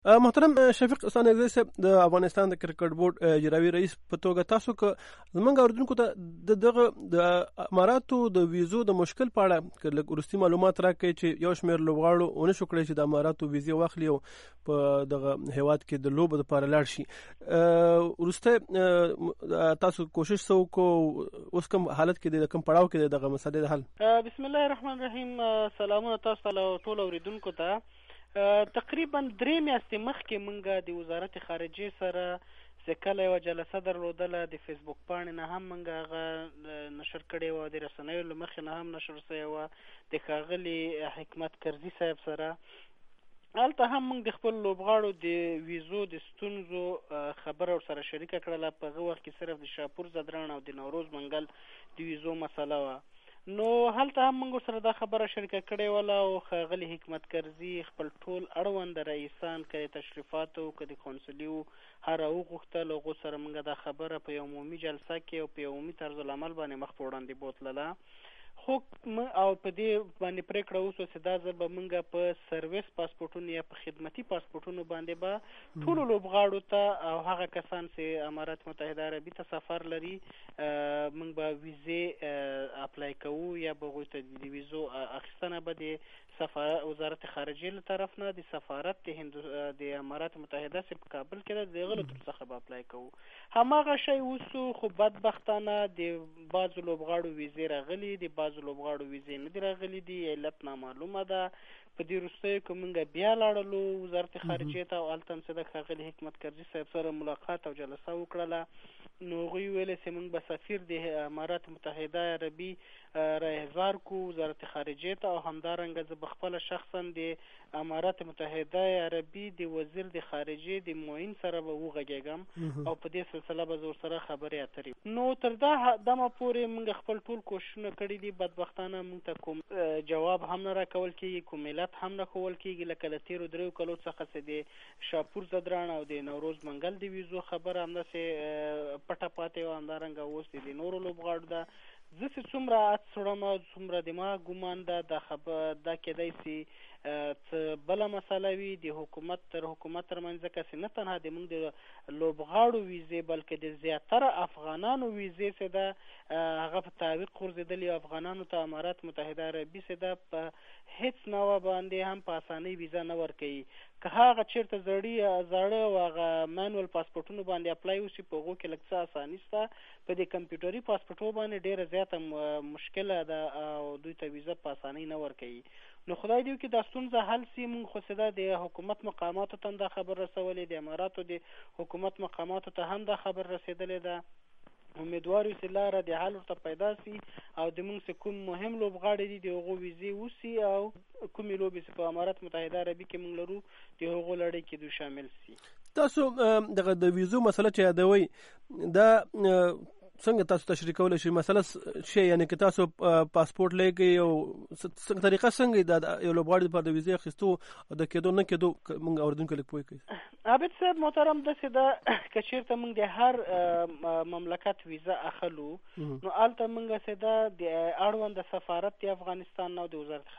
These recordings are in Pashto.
محترم شفیق ثاني صاحب د افغانستان د کرکټ بورډ اجرایي رئیس په توګه تاسو که زمونږ اوریدونکو ته دغه د اماراتو د ویزو د مشکل په اړه لږ وروستي معلومات راکړئ چې یو شمېر لوبغاړو ونه شو کړی چې د اماراتو ویزې واخلي او په دغه هیواد کې د لوبو لپاره لاړ شي. وروسته تاسو کوشش وکړو اوس کوم حالت کې د کوم پړاو کې دغه مسلې د حل؟ بسم الله الرحمن الرحیم. سلامونه تاسو ته ټول اوریدونکو ته. تقریبا 3 میاشتې مخکې موږ د وزارت خارجه سره سکله یوه جلسه درلودله، د فیسبوک پاڼې نه هم موږ هغه نشر کړې وه، د رسنیو له مخې نه هم نشر شوې وه، د ښاغلي حکمت کرزي صاحب سره. هلته هم موږ د خپل لوبغاړو د ویزو د ستونزو خبره ورسره شریکه کړله. په هغه وخت کې صرف د شاپور زدران او د نوروز منګل د ویزو مسله وه. نو هلته هم موږ سره دا خبره شریکه کړې وله او ښاغلي حکمت کرزي خپل ټول اړوند رئیسان که د تشریفاتو که د قونسلي هر وغوښتل، هغو سره موږ دا خبره په یو عمومي جلسه کې او په یو عمومي طرز العمل باندې مخ په وړاندې بوتلله. خو او په دې باندې پرېکړه وشوه چې دا ځل به موږ په سرویس پاسپورټونو یا په خدمتي پاسپورټونو باندې به ټولو لوبغاړو ته او هغه کسان چې امارات متحده عربي ته سفر لري موږ به ویزې اپلای کوو یا به هغوی ته د ویزو اخیستنه به د وزارت خارجه له طرف نه د سفارت د امارات متحده چې په کابل کې ده د هغه له طرف څخه به اپلای کوو. هماغه شی وسو، خو بدبختانه د بعضو لوبغاړو ویزې راغلي، د بعضو لوبغاړو ویزې نه دي راغلي دي، علت نامعلومه ده. په دې وروستیو کې موږ بیا لاړلو وزارت خارجه ته او هلته هم چې د ښاغلي حکمت کرزي صاحب سره ملاقات او جلسه وکړله. نو هغوی ویلې چې موږ به سفیر د امارات متحده عربي راهزار کو وزارت خارجه ته، او همدارنګه زه به خپله شخصا د امارات متحده عربي د وزیر د خارجه د معین سره به وغږېږم او په دې سلسله به زه ورسره خبرې اترې. نو تر دمه پورې موږ خپل ټول کوششونه کړي دي، بدبختانه موږ ته کوم جواب هم نه راکول کېږي، کوم علت هم نه ښوول کېږي. لکه د تېرو 3 کلو څخه چې د شاپور زدران او د نوروز منګل د ویزو خبره همداسې پټه پاتې وه، همدارنګه اوس د نورو لوبغاړو ده. زه چې څومره څوړم او څومره د ما ګمان ده دا کېدی شي څه بله مسله وي د حکومت ترمنځ، ځکه چې نه تنها د موږ د لوبغاړو ویزې بلکې د زیاتره افغانانو ویزې چې ده هغه په تعویق غورځېدلي. افغانانو ته امارات متحده عربي چې ده په هېڅ نوع باندې هم په اسانۍ ویزه نه ورکوي. که هغه چېرته زاړه او هغه مانول پاسپورټونو باندې اپلای وشي په هغو کې لږ څه اساني شته، په دې کمپیوټري پاسپورټو باندې ډېره زیاته مشکله ده او دوی ته ویزه په اسانۍ نه ورکوي. نو خدای دې وکړي دا ستونزه حل شي. موږ خو چې د حکومت مقاماتو ته هم دا خبر رسولی، د اماراتو د حکومت مقاماتو ته هم دا خبر رسېدلی ده. امیدوار یو چې لاره د حل ورته پیدا شي او د موږ چې کوم مهم لوبغاړي دي د هغو ویزې وشي او کومې لوبې چې په امارات متحده عربي کې موږ لرو د هغو لړۍ کې دوی شامل شي. تاسو دغه د ویزو مسله چې یادوئ دا څنګه تاسو تشریح کولی شئ؟ مسله شی یعنې که تاسو پاسپورټ لګئ او طریقه څنګه د یو لوبغاړي لپاره د ویزې اخیستو او د کېدو نه کېدو موږ اورېدونکي لږ پوه کړئ. عابد صاحب محترم، داسې ده که چېرته موږ د هر مملکت ویزه اخلو نو هلته موږ چې ده د اړوند سفارت د افغانستان نه او د وزارت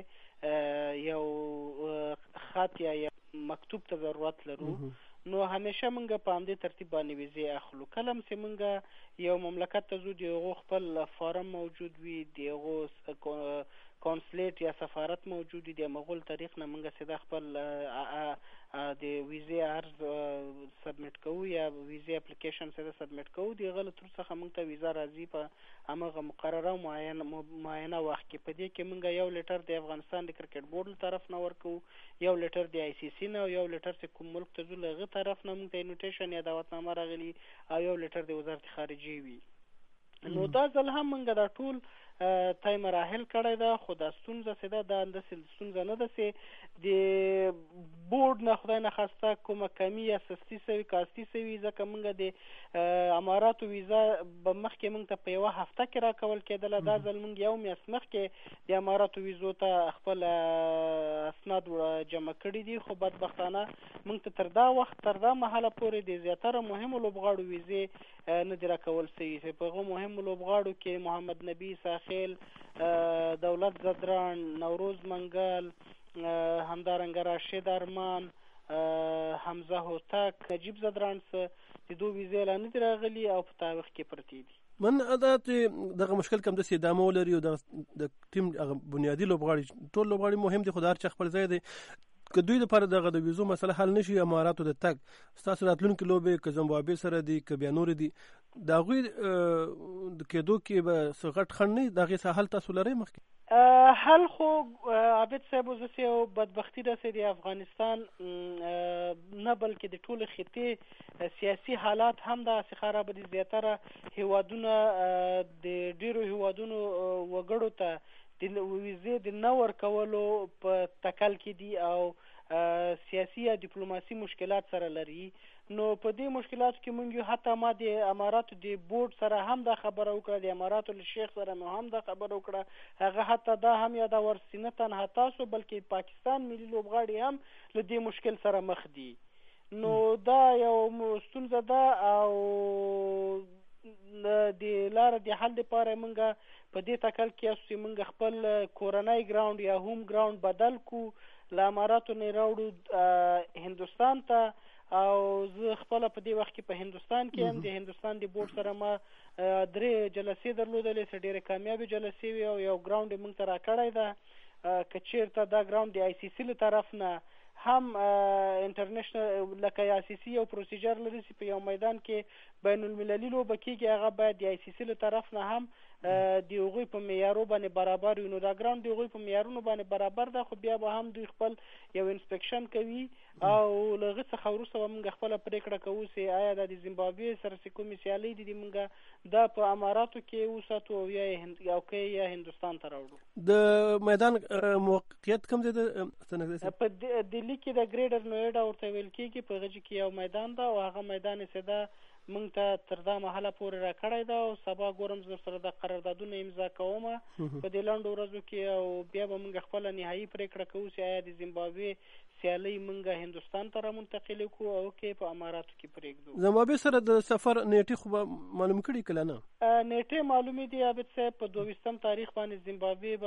خارجې یو خط یا مکتوب ته ضرورت لرو. نو همیشه موږ په همدې ترتیب باندې ویزې اخلو. کله هم چې موږ یو مملکت ته ځو د هغو خپل فارم موجود وي، د هغو کونسلیټ یا سفارت موجود وي، د مغول طریق نه موږ چې دا خپل د ویزې عرض سبمیټ کوو یا ویزې اپلیکیشن چې دا سبمیټ کوو. د هغه له تر څخه موږ ته ویزه راځي په همغه مقرره او معینه وخت کې. په دې کې موږ یو لیټر د افغانستان د کرکټ بورډ له طرف نه ورکوو، یو لیټر د آی سی سی نه، او یو لیټر چې کوم ملک ته ځو له هغه طرف نه موږ ته انویټیشن یا دعوتنامه راغلي، او یو لیټر د وزارت خارجې وي. نو دا ځل هم موږ دا ټول تای مراحل کړی ده، خو دا ستونزه چې ده دا همداسې ستونزه نه ده چې د بورډ نه خدای نخواسته کومه کمي یا سستي شوي کاستي شوي، ځکه موږ د اماراتو ویزه به مخکې موږ ته په یوه هفته کې راکول کېدله. دا ځل موږ یو میاشت مخکې د اماراتو ویزو ته خپل اسناد جمع کړي دي، خو بدبختانه موږ ته تر دا مهاله پورې د زیاتره مهمو لوبغاړو ویزې نه دي راکول شوي. چې په هغو مهمو لوبغاړو کې محمد نبي ساخیل، دولت زدران، نوروز منګل، همدارنګه راشد ارمان، حمزه هوتک، نجیب زدرانس د دوه ویزې لا نه دي راغلي او په تاریخ کې پرتې دي. من دا دغه مشکل کم داسې ادامه ولري او د ټیم بنیادي لوبغاړي ټول لوبغاړي مهم دي، خو د هر چا خپل ځای دی. که دوی لپاره دغه د ویزو مسله حل نشي، اماراتو د تګ ستاسو راتلونکي لوبې که زمبابوې سره دي که بیا نورې دي، د هغوی د کېدو کې به څه غټ خنډ نه وي، د هغې څه حل تاسو لرئ مخکې؟ حل خو عابد صاحب اوس یو بدبختي داسې د افغانستان نه بلکې د ټولې خطې سیاسي حالات هم داسې خرابه دي. زیاتره هیوادونه د ډیرو هیوادونو وګړو ته د ویزې د نه ورکولو په تکل کې دي او سیاسي یا ډیپلوماسي مشکلات سره لري. نو په دې مشکلاتو کې مونږ یو، حتی ما د اماراتو د بورډ سره هم دا خبره وکړه، د اماراتو له شیخ سره مې هم دا خبره وکړه، هغه حتی دا هم یادور چې نه تنها تاسو بلکې پاکستان ملي لوبغاړي هم له دې مشکل سره مخ دي. نو دا یو ستونزه ده او د لاره د حل لپاره مونږ په دې تکل کې یاستو چې مونږ خپل کورنۍ ګراوند یا هوم ګراوند بدل کو، له اماراتو نه راوړو هندوستان ته. او زه خپل په دې وخت کې په هندوستان کې هم د هندوستان د بورډ سره ما 3 جلسې درلودلې، څه ډېرې کامیابې جلسې وي او یو ګراوند یې موږ ته راکړی ده. که چېرته دا ګراوند د ICC له طرف نه هم انټرنیشنل لکه ICC یو پروسیجر لري چې په یو میدان کې بین المللي لوبه کېږي، هغه باید د ICC له طرف نه هم د هغوی په معیارو باندې برابر وي. نو دا ګراوند د هغوی په معیارونو باندې برابر ده، خو بیا به هم دوی خپل یو انسپیکشن کوي او له هغه څخه وروسته به موږ خپله پرېکړه کوو چې آیا دا د زیمبابوې سره چې کومې سیالۍ دي موږ دا په اماراتو کې وساتو او یا هندوستان ته راوړو. د میدان موقعیت کوم ځای ده؟ په دلی کې د ګریډر نویډا ورته ویل کېږي، په غجي کې یو میدان ده او هغه میدان یې سده مونږ ته تر دا محله پورې راکړی ده او سبا ګورم زه سره د قراردادونه امضا کوم په دې لنډو ورځو کې او بیا به مونږ خپله نهایي پرېکړه کوو چې آیا د زیمبابوې سیالۍ مونږ هندوستان ته رامنتقل کړو او کې په اماراتو کې پرېږدو. زیمبابوې سره د سفر نیټې خو به معلوم کړي که نه؟ نیټې معلومې دي عابد صاحب، په 22 تاریخ باندې زیمبابوې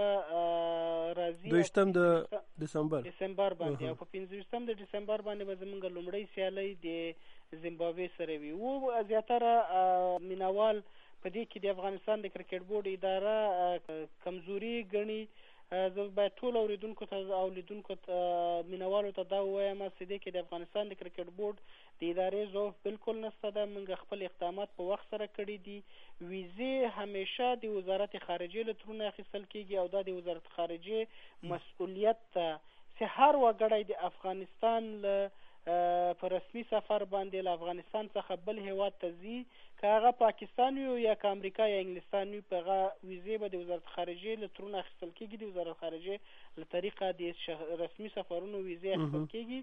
به راځي، 22 د ډسمبر باندې، او په 25 د ډسمبر باندې به زموږ لومړۍ سیالۍ د زیمبابوې سره وي. و زیاتره مینوال په دې کې د افغانستان د کرکټ بورډ اداره کمزوري ګڼي. زه باید ټول اوریدونکو ته او لیدونکو مینوالو ته دا ووایم چې دې کې د افغانستان د کرکټ بورډ د ادارې ضعف بالکل نشته ده. موږ خپل اقدامات په وخت سره کړي دي. ویزې همیشه د وزارت خارجې له ترونه اخیستل کېږي او دا د وزارت خارجې مسؤلیت ته چې هر وګړی د افغانستان له په رسمي سفر باندې له افغانستان څخه بل هیواد ته ځي، که هغه پاکستان وي یا که امریکا یا انګلستان وي، په هغه ویزې به د وزارت خارجې له ترونه اخیستل کېږي. د وزارت خارجې له طریقه د رسمي سفرونو ویزې اخیستل کېږي.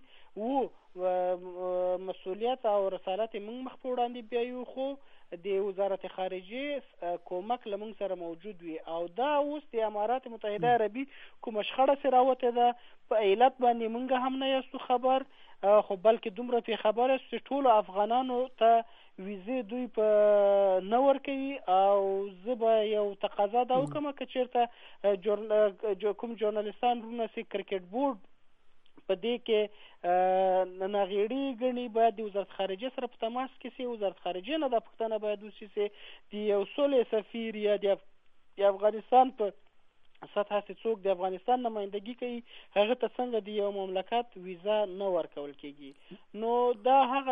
و مسؤلیت او رسالت موږ مخ په وړاندې بیایو، خو د وزارت خارجې کومک له موږ سره موجود وي. او دا اوس د امارات متحده عربي کومه شخړه چې راوتې ده په علت باندې موږ هم نه یاستو خبر، خو بلکې دومره پې خبر یاستو چې ټولو افغانانو ته ویزې دوی په نه ورکوي. او زه به یو تقاضا دا وکړم که چېرته کوم جورنالستان وروڼه چې کرکټ بورډ په دې کې ناغېړي ګڼي، باید د وزارت خارجې سره په تماس کې سي. وزارت خارجې نه دا پوښتنه باید وشي چې د یو سولې سفیر یا د افغانستان په سطح چې څوک د افغانستان نمایندګي کوي هغه ته څنګه د یو مملکت ویزا نه ورکول کېږي. نو دا هغه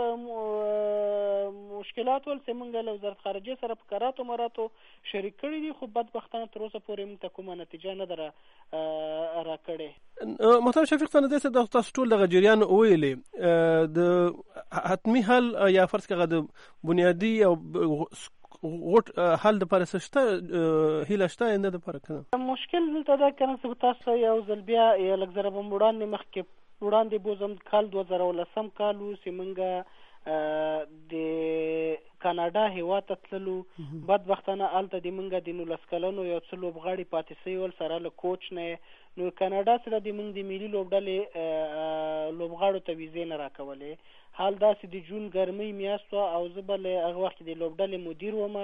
مشکلات ول چې موږ له وزارت خارجې سره په کراتو مراتو شریک کړي دي، خو بدبختانه تر اوسه پورې موږ ته کومه نتیجه نه ده راکړې. محترم شفیق صاحب، داسې تاسو ټول دغه جریان وویلې، د حتمي حل یا فرض کړه د بنیادي او غوټ حل دپاره څه شته، هیله شته آینده دپاره که نه؟ مشکل دلته دا که نه چې تاسو یو ځل بیا لږ ذره به وړاندې مخکې وړاندې بوزم کال 2010 کال و چې موږ د کاناډا هیواد ته تللو. بدبختانه هلته د موږ د 19 کلنو یو څه لوبغاړي پاتې سوي ول سره له کوچ نه. نو کاناډا سره د موږ د ملي لوبډلې لوبغاړو ته ویزې نه راکولې. حال داسې د جون ګرمۍ میاشت وه او زه به له هغه وخت د لوبډلې مدیر وم.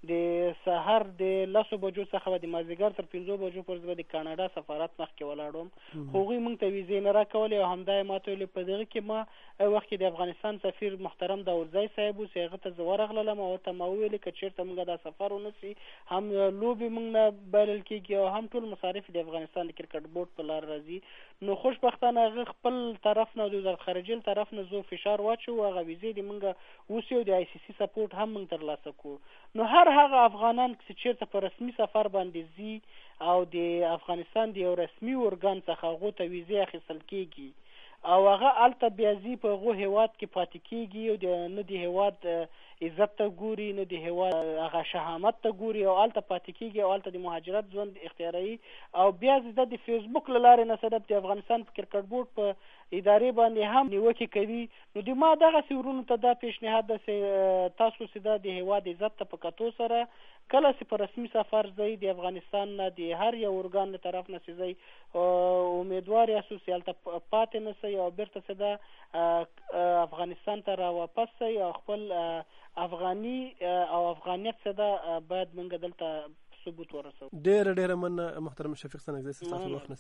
د سهار د 10 بجو څخه به د مازدیګر تر 5 بجو پورې به د کاناډا سفارت مخکې ولاړم. هغوی موږ ته ویزې نه راکولې او همدا یې ماته ویلې. په دغه کې ما وخت کې د افغانستان سفیر محترم داورزی صاحب اوس هغه ته زه ورغلم او ورته ما وویلې که چېرته موږ دا سفر ونسي هم لوبې موږ نه بایلل کېږي او هم ټول مصارف د افغانستان د کرکټ بورډ په لار راځي. نو خوشبختانه هغه خپل طرف نه د وزارت خارجې طرف نه زه فشار واچو هغه ویزې د موږ اوس یو د آی سی سی سپورټ هم موږ ترلاسه کړو. نو هر هغه افغانان چې چېرته په رسمي سفر باندې ځي او د افغانستان د یو رسمي ارګان څخه هغو ته ویزې اخیستل کېږي او هغه هلته بیا ځي په هغو هېواد کې پاتې کېږي او نه د هېواد عزت ته ګوري نه د هېواد هغه شهامت ته ګوري او هلته پاتې کېږي او هلته د مهاجرت ژوند اختیاروي او بیا د فیسبوک له لارې نه صدف د افغانستان په کرکټ بورډ په ادارې باندې هم نیوکې کوي. نو د ما دغسې ورونو ته دا پیشنهاد ده تاسو چې دا د هېواد عزت ته په کتو سره کله چې په رسمي سفر ځئ د افغانستان نه د هر یو ارګان له طرف نه چې ځئ امیدوار یاستو چې هلته پاتې نه سئ او بیرته چې دا افغانستان ته را واپس سئ او خپل افغاني او افغانیت څه ده باید موږ دلته ثبوت ورسوو. ډېره مننه محترم شفیق ستانکزی ستاسو وخت